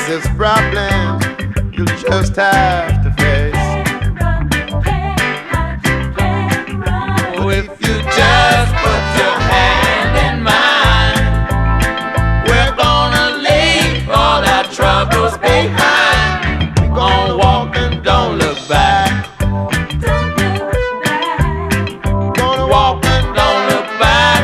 This problem you just have to face. Oh, if you just put your hand in mine, we're gonna leave all our troubles behind. We're gonna walk and don't look back. Gonna walk and don't look back.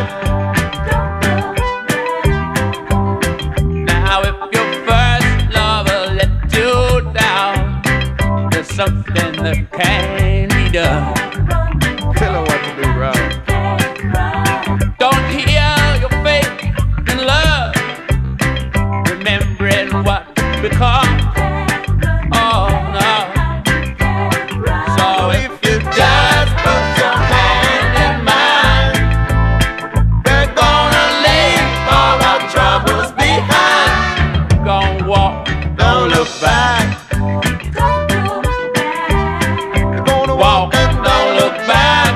Now if your first lover let you down, there's something that can be done. Tell her what to do, bro. Don't heal your faith in love, remembering what become. Oh no. So if you just put your hand in mine, we're gonna leave all our troubles behind. Gonna walk, don't look back. We're gonna walk and don't look back.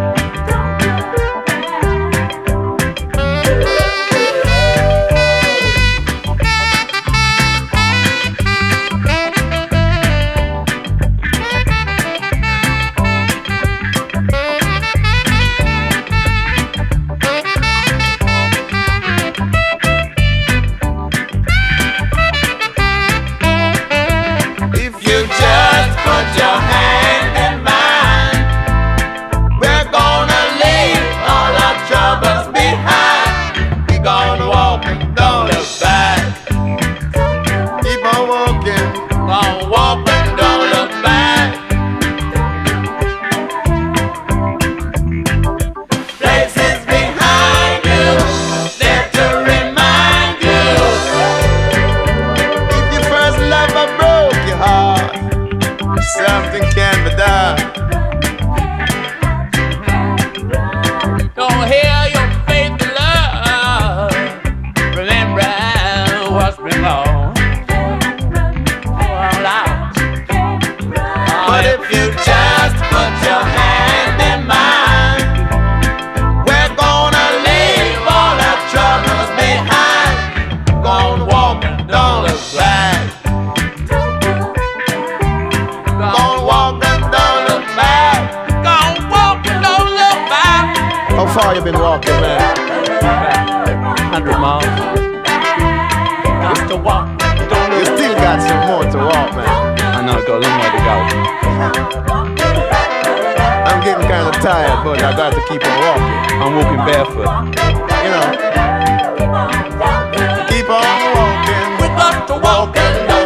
If you just put your hand in mine, we're gonna leave all our troubles behind. We're gonna walk and don't look back. Keep on walking, gonna walk and don't look back. Places behind you, there to remind you. If your first lover broke your heart, something can be done. Don't heal your faith in love, remember what's been lost. But if you just put your hand in mine, we're gonna leave all our troubles behind. Gonna walk and don't look back. Gonna walk and don't look back. Gonna walk and don't look back. How far you been walking, man? 100 miles. Just to walk. You still got some more to walk, man. I know, got a long way to go. I'm getting kind of tired, but I got to keep on walking. I'm walking barefoot. You know. Keep on walking. We got to walk and